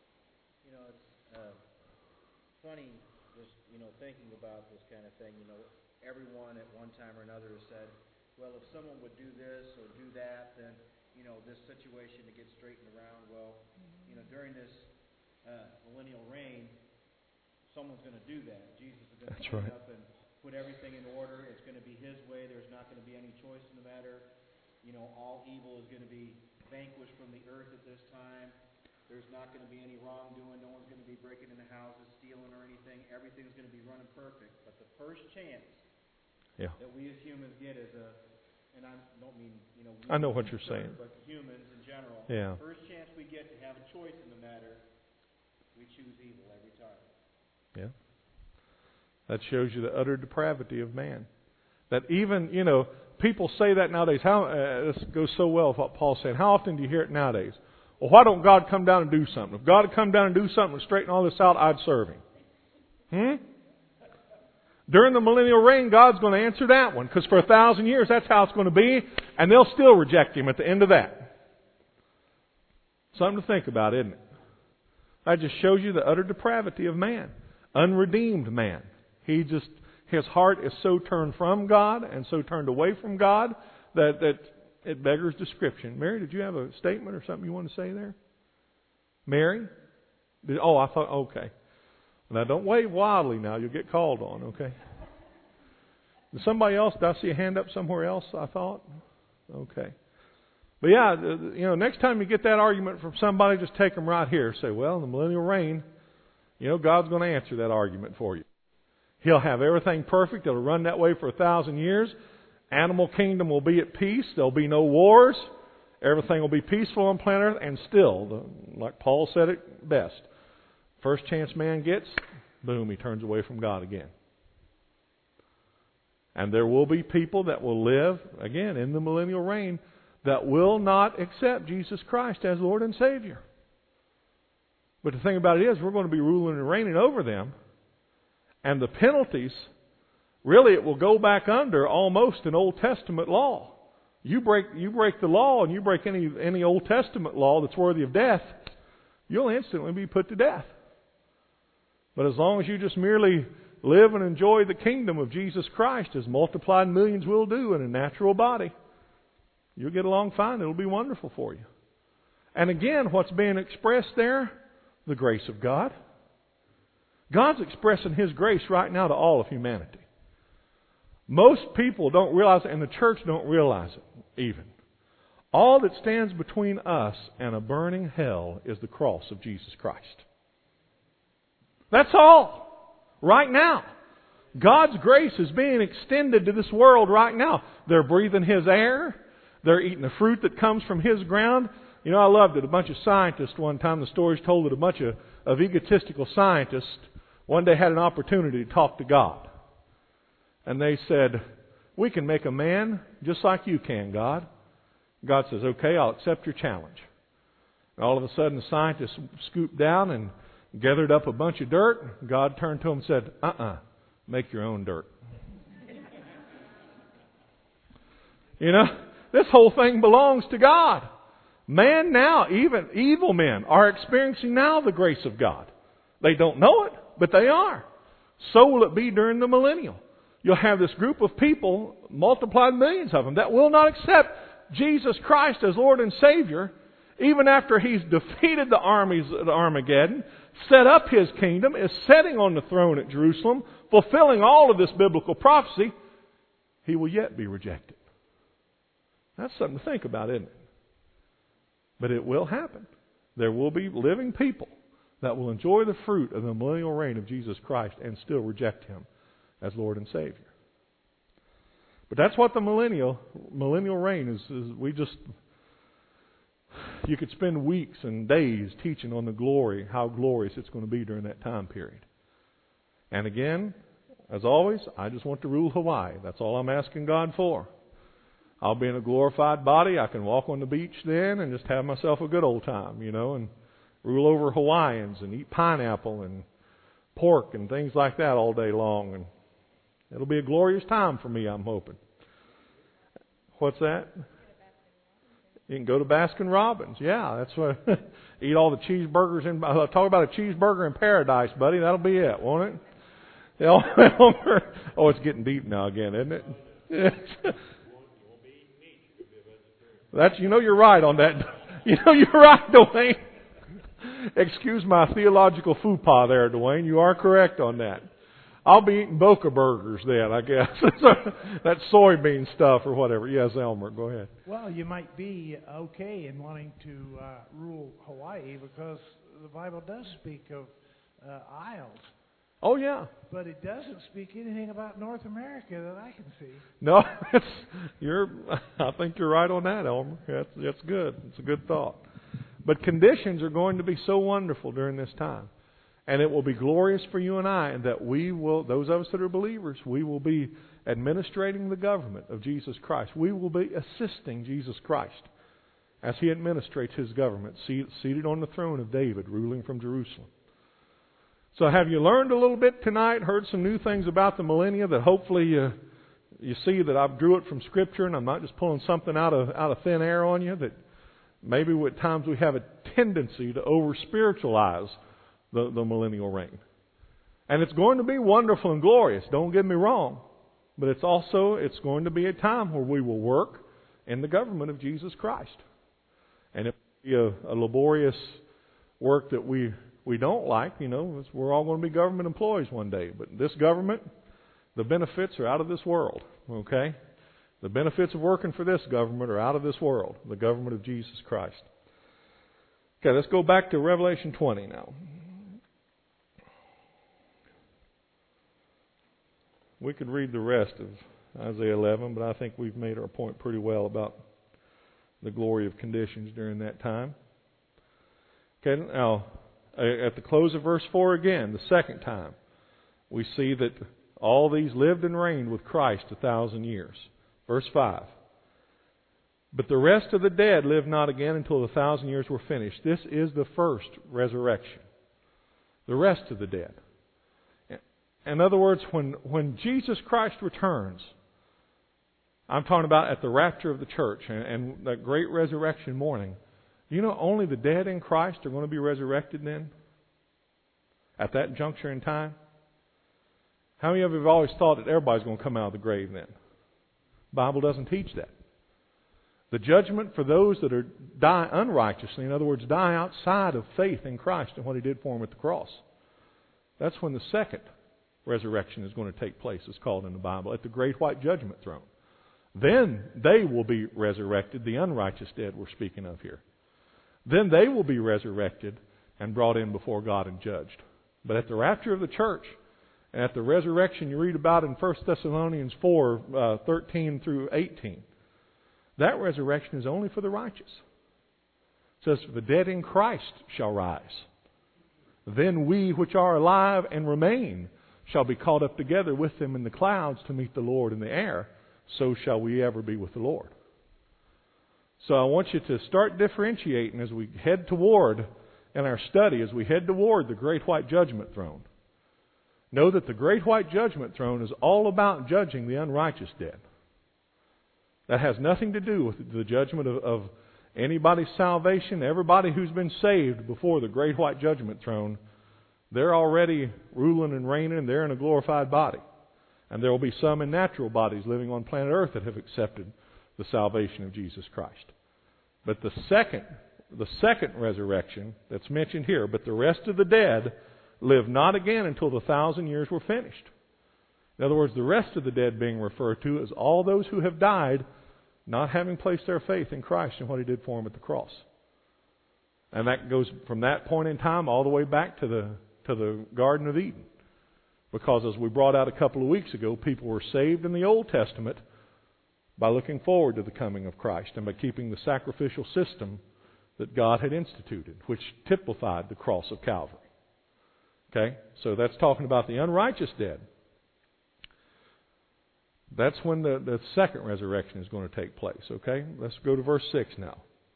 It's funny just, thinking about this kind of thing. Everyone at one time or another has said, well, if someone would do this or do that, then, this situation to get straightened around. Well, during this millennial reign, someone's going to do that. Jesus is going to stand up and put everything in order. It's going to be his way. There's not going to be any choice in the matter. All evil is going to be vanquished from the earth at this time. There's not going to be any wrongdoing. No one's going to be breaking into houses, stealing or anything. Everything's going to be running perfect. But the first chance that we as humans get is and I don't mean, I know what you're saying. But humans in general. Yeah. The first chance we get to have a choice in the matter, we choose evil every time. Yeah. That shows you the utter depravity of man. That even, people say that nowadays. This goes so well with what Paul's saying. How often do you hear it nowadays? Well, why don't God come down and do something? If God would come down and do something and straighten all this out, I'd serve Him. During the millennial reign, God's going to answer that one. Because for 1,000 years, that's how it's going to be. And they'll still reject Him at the end of that. Something to think about, isn't it? That just shows you the utter depravity of man. Unredeemed man. His heart is so turned from God and so turned away from God that it beggars description. Mary, did you have a statement or something you want to say there? Mary? I thought, okay. Now don't wave wildly now, you'll get called on, okay? Did somebody else, did I see a hand up somewhere else, I thought? Okay. But yeah, next time you get that argument from somebody, just take them right here. Say, well, in the millennial reign, God's going to answer that argument for you. He'll have everything perfect. It'll run that way for 1,000 years. Animal kingdom will be at peace. There'll be no wars. Everything will be peaceful on planet Earth. And still, like Paul said it best, first chance man gets, boom, he turns away from God again. And there will be people that will live, again, in the millennial reign, that will not accept Jesus Christ as Lord and Savior. But the thing about it is, we're going to be ruling and reigning over them. And the penalties, really it will go back under almost an Old Testament law. You break the law and you break any Old Testament law that's worthy of death, you'll instantly be put to death. But as long as you just merely live and enjoy the kingdom of Jesus Christ, as multiplied millions will do in a natural body, you'll get along fine. It'll be wonderful for you. And again, what's being expressed there? The grace of God. God's expressing His grace right now to all of humanity. Most people don't realize it, and the church don't realize it even. All that stands between us and a burning hell is the cross of Jesus Christ. That's all. Right now. God's grace is being extended to this world right now. They're breathing His air. They're eating the fruit that comes from His ground. I loved it. A bunch of scientists one time, the story's told that a bunch of egotistical scientists one day had an opportunity to talk to God. And they said, we can make a man just like you can, God. God says, okay, I'll accept your challenge. And all of a sudden the scientists scooped down and gathered up a bunch of dirt. God turned to them and said, make your own dirt. This whole thing belongs to God. Man now, even evil men, are experiencing now the grace of God. They don't know it, but they are. So will it be during the millennial. You'll have this group of people, multiplied millions of them, that will not accept Jesus Christ as Lord and Savior, even after He's defeated the armies at Armageddon, set up His kingdom, is sitting on the throne at Jerusalem, fulfilling all of this biblical prophecy. He will yet be rejected. That's something to think about, isn't it? But it will happen. There will be living people that will enjoy the fruit of the millennial reign of Jesus Christ and still reject Him as Lord and Savior. But that's what the millennial reign is. You could spend weeks and days teaching on the glory, how glorious it's going to be during that time period. And again, as always, I just want to rule Hawaii. That's all I'm asking God for. I'll be in a glorified body. I can walk on the beach then and just have myself a good old time, and rule over Hawaiians and eat pineapple and pork and things like that all day long. And it'll be a glorious time for me, I'm hoping. What's that? You can go to Baskin Robbins. Yeah, that's what. Eat all the cheeseburgers. Talk about a cheeseburger in paradise, buddy. That'll be it, won't it? Oh, it's getting deep now again, isn't it? You're right on that. You're right, Dwayne. Excuse my theological faux pas there, Dwayne. You are correct on that. I'll be eating Boca burgers then, I guess. That soybean stuff or whatever. Yes, Elmer, go ahead. Well, you might be okay in wanting to rule Hawaii because the Bible does speak of isles. Oh, yeah. But it doesn't speak anything about North America that I can see. No, I think you're right on that, Elmer. That's good. It's a good thought. But conditions are going to be so wonderful during this time. And it will be glorious for you and I, and that we will, those of us that are believers, we will be administrating the government of Jesus Christ. We will be assisting Jesus Christ as He administrates His government, seated on the throne of David, ruling from Jerusalem. So have you learned a little bit tonight, heard some new things about the millennia that hopefully you see that I've drew it from Scripture and I'm not just pulling something out of thin air on you, that maybe at times we have a tendency to over-spiritualize the millennial reign. And it's going to be wonderful and glorious, don't get me wrong. But it's going to be a time where we will work in the government of Jesus Christ. And it will be a laborious work that we don't like, we're all going to be government employees one day. But this government, the benefits are out of this world, okay? The benefits of working for this government are out of this world, the government of Jesus Christ. Okay, let's go back to Revelation 20 now. We could read the rest of Isaiah 11, but I think we've made our point pretty well about the glory of conditions during that time. Okay, now, at the close of verse 4 again, the second time, we see that all these lived and reigned with Christ 1,000 years. Verse 5. But the rest of the dead lived not again until the 1,000 years were finished. This is the first resurrection. The rest of the dead. In other words, when Jesus Christ returns, I'm talking about at the rapture of the church and that great resurrection morning, only the dead in Christ are going to be resurrected then? At that juncture in time? How many of you have always thought that everybody's going to come out of the grave then? The Bible doesn't teach that. The judgment for those that die unrighteously, in other words, die outside of faith in Christ and what He did for them at the cross. That's when the second resurrection is going to take place, it's called in the Bible, at the great white judgment throne. Then they will be resurrected, the unrighteous dead we're speaking of here. Then they will be resurrected and brought in before God and judged. But at the rapture of the church, and at the resurrection you read about in 1 Thessalonians 4, 13 through 18, that resurrection is only for the righteous. It says, the dead in Christ shall rise. Then we which are alive and remain shall be caught up together with them in the clouds to meet the Lord in the air. So shall we ever be with the Lord. So I want you to start differentiating as we head toward, in our study, as we head toward the great white judgment throne. Know that the great white judgment throne is all about judging the unrighteous dead. That has nothing to do with the judgment of anybody's salvation. Everybody who's been saved before the great white judgment throne, they're already ruling and reigning. They're in a glorified body. And there will be some in natural bodies living on planet Earth that have accepted the salvation of Jesus Christ. But the second resurrection that's mentioned here, but the rest of the dead live not again until the 1,000 years were finished. In other words, the rest of the dead being referred to is all those who have died not having placed their faith in Christ and what He did for them at the cross. And that goes from that point in time all the way back to the Garden of Eden. Because as we brought out a couple of weeks ago, people were saved in the Old Testament by looking forward to the coming of Christ and by keeping the sacrificial system that God had instituted, which typified the cross of Calvary. Okay? So that's talking about the unrighteous dead. That's when the second resurrection is going to take place. Okay? Let's go to verse 6 now.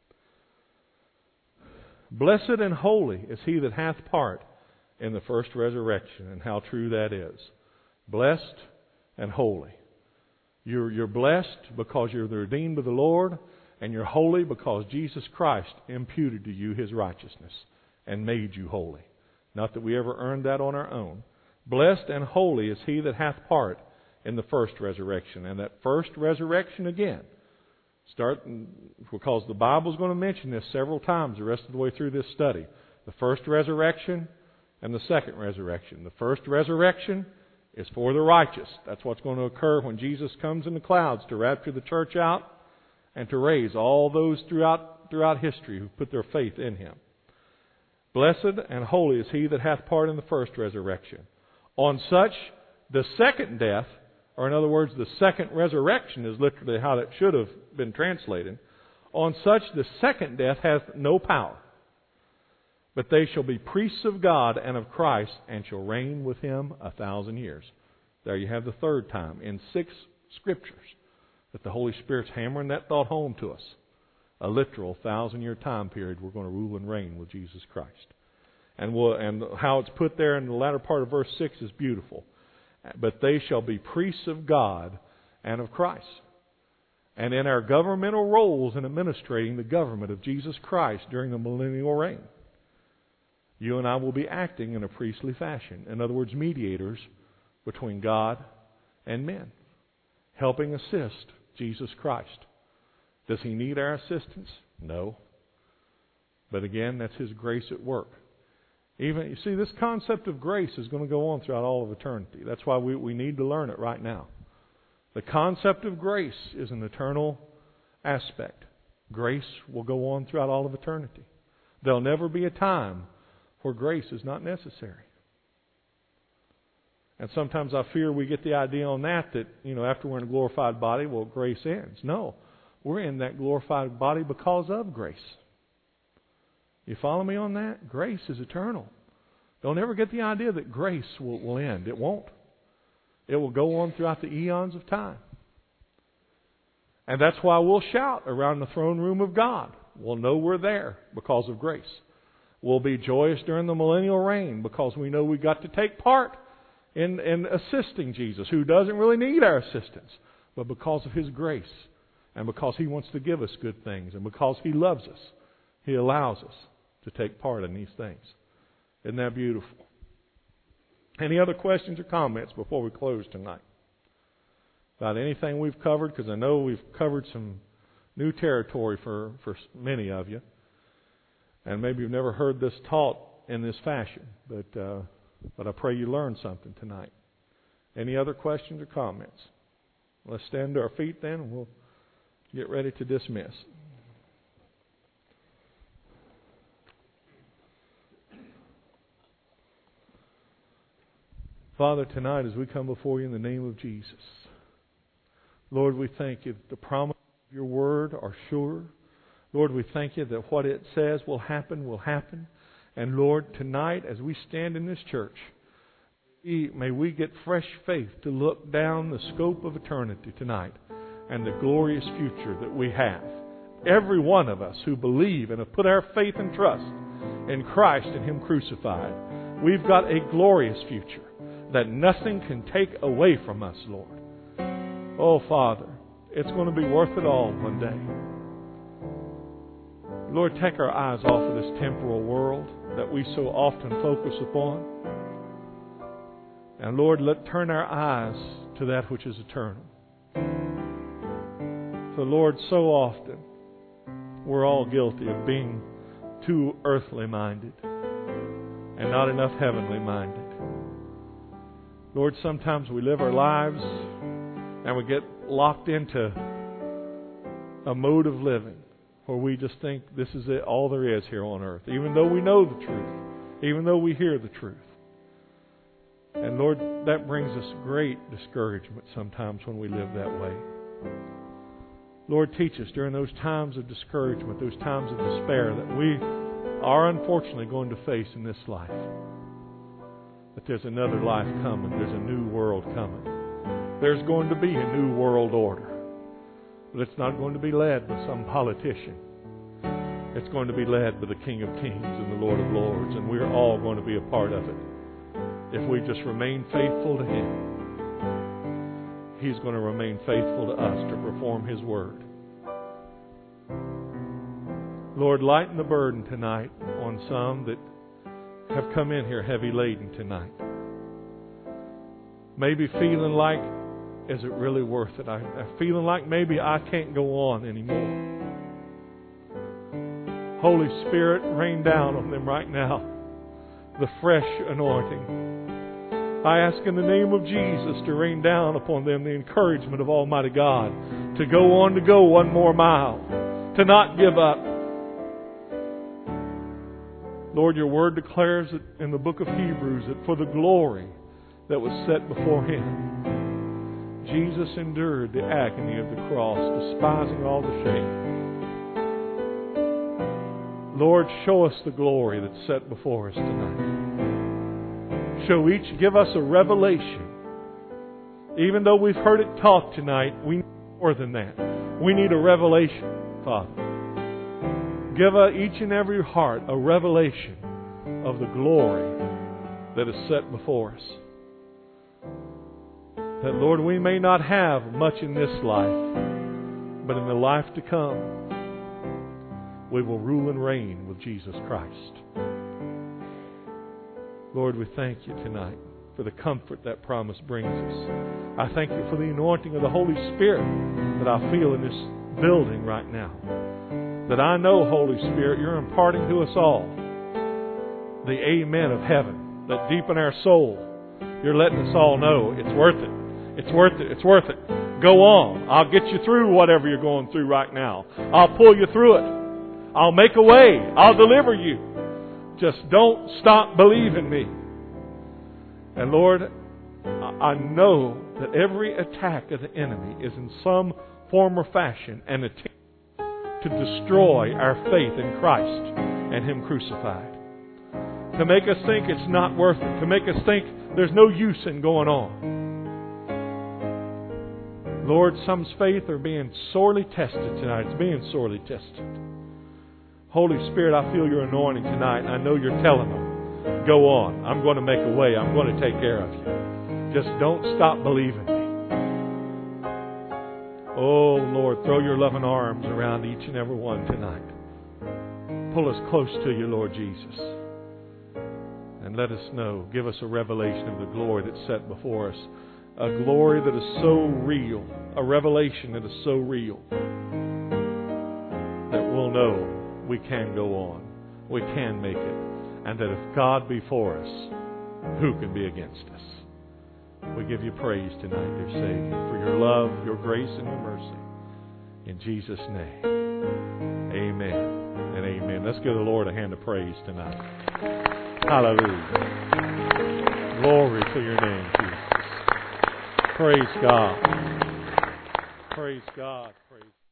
Blessed and holy is he that hath part in the first resurrection, and how true that is. Blessed and holy. You're blessed because you're the redeemed of the Lord, and you're holy because Jesus Christ imputed to you His righteousness and made you holy. Not that we ever earned that on our own. Blessed and holy is he that hath part in the first resurrection. And that first resurrection again, because the Bible's going to mention this several times the rest of the way through this study. The first resurrection and the second resurrection. The first resurrection is for the righteous. That's what's going to occur when Jesus comes in the clouds to rapture the church out and to raise all those throughout history who put their faith in Him. Blessed and holy is he that hath part in the first resurrection. On such, the second death, or in other words, the second resurrection is literally how that should have been translated. On such, the second death hath no power. But they shall be priests of God and of Christ, and shall reign with Him 1,000 years. There you have the third time in 6 Scriptures that the Holy Spirit's hammering that thought home to us. A literal 1,000-year time period we're going to rule and reign with Jesus Christ. And how it's put there in the latter part of verse 6 is beautiful. But they shall be priests of God and of Christ. And in our governmental roles in administrating the government of Jesus Christ during the millennial reign, you and I will be acting in a priestly fashion. In other words, mediators between God and men, helping assist Jesus Christ. Does He need our assistance? No. But again, that's His grace at work. Even, you see, this concept of grace is going to go on throughout all of eternity. That's why we need to learn it right now. The concept of grace is an eternal aspect. Grace will go on throughout all of eternity. There'll never be a time where grace is not necessary. And sometimes I fear we get the idea on that, after we're in a glorified body, well, grace ends. No. We're in that glorified body because of grace. You follow me on that? Grace is eternal. Don't ever get the idea that grace will end. It won't. It will go on throughout the eons of time. And that's why we'll shout around the throne room of God. We'll know we're there because of grace. We'll be joyous during the millennial reign because we know we got to take part in assisting Jesus, who doesn't really need our assistance, but because of His grace. And because He wants to give us good things. And because He loves us, He allows us to take part in these things. Isn't that beautiful? Any other questions or comments before we close tonight? About anything we've covered? Because I know we've covered some new territory for many of you. And maybe you've never heard this taught in this fashion. But I pray you learned something tonight. Any other questions or comments? Let's stand to our feet then, and we'll get ready to dismiss. Father, tonight as we come before you in the name of Jesus, Lord, we thank you that the promises of your word are sure. Lord, we thank you that what it says will happen will happen. And Lord, tonight as we stand in this church, may we get fresh faith to look down the scope of eternity tonight and the glorious future that we have. Every one of us who believe and have put our faith and trust in Christ and Him crucified, we've got a glorious future that nothing can take away from us, Lord. Oh, Father, it's going to be worth it all one day. Lord, take our eyes off of this temporal world that we so often focus upon. And Lord, turn our eyes to that which is eternal. So Lord, so often we're all guilty of being too earthly minded and not enough heavenly minded. Lord, sometimes we live our lives and we get locked into a mode of living where we just think this is it, all there is here on earth, even though we know the truth, even though we hear the truth. And Lord, that brings us great discouragement sometimes when we live that way. Lord, teach us during those times of discouragement, those times of despair that we are unfortunately going to face in this life. That there's another life coming. There's a new world coming. There's going to be a new world order. But it's not going to be led by some politician. It's going to be led by the King of Kings and the Lord of Lords. And we're all going to be a part of it. If we just remain faithful to Him, He's going to remain faithful to us to perform His word. Lord, lighten the burden tonight on some that have come in here heavy laden tonight. Maybe feeling like, is it really worth it? I'm feeling like maybe I can't go on anymore. Holy Spirit, rain down on them right now the fresh anointing. I ask in the name of Jesus to rain down upon them the encouragement of Almighty God to go on, to go one more mile, to not give up. Lord, your word declares that in the book of Hebrews that for the glory that was set before Him, Jesus endured the agony of the cross, despising all the shame. Lord, show us the glory that's set before us tonight. Give us a revelation. Even though we've heard it taught tonight, we need more than that. We need a revelation, Father. Give each and every heart a revelation of the glory that is set before us. That, Lord, we may not have much in this life, but in the life to come, we will rule and reign with Jesus Christ. Lord, we thank you tonight for the comfort that promise brings us. I thank you for the anointing of the Holy Spirit that I feel in this building right now. That I know, Holy Spirit, you're imparting to us all the amen of heaven, that deep in our soul, you're letting us all know it's worth it. It's worth it. It's worth it. Go on. I'll get you through whatever you're going through right now. I'll pull you through it. I'll make a way. I'll deliver you. Just don't stop believing me. And Lord, I know that every attack of the enemy is in some form or fashion an attempt to destroy our faith in Christ and Him crucified. To make us think it's not worth it. To make us think there's no use in going on. Lord, some's faith are being sorely tested tonight. It's being sorely tested. Holy Spirit, I feel your anointing tonight, and I know you're telling them, go on. I'm going to make a way. I'm going to take care of you. Just don't stop believing me. Oh, Lord, throw your loving arms around each and every one tonight. Pull us close to you, Lord Jesus. And let us know, give us a revelation of the glory that's set before us. A glory that is so real. A revelation that is so real that we'll know we can go on. We can make it. And that if God be for us, who can be against us? We give you praise tonight, dear Savior, for your love, your grace, and your mercy. In Jesus' name, amen and amen. Let's give the Lord a hand of praise tonight. Hallelujah. Glory to your name, Jesus. Praise God. Praise God. Praise God.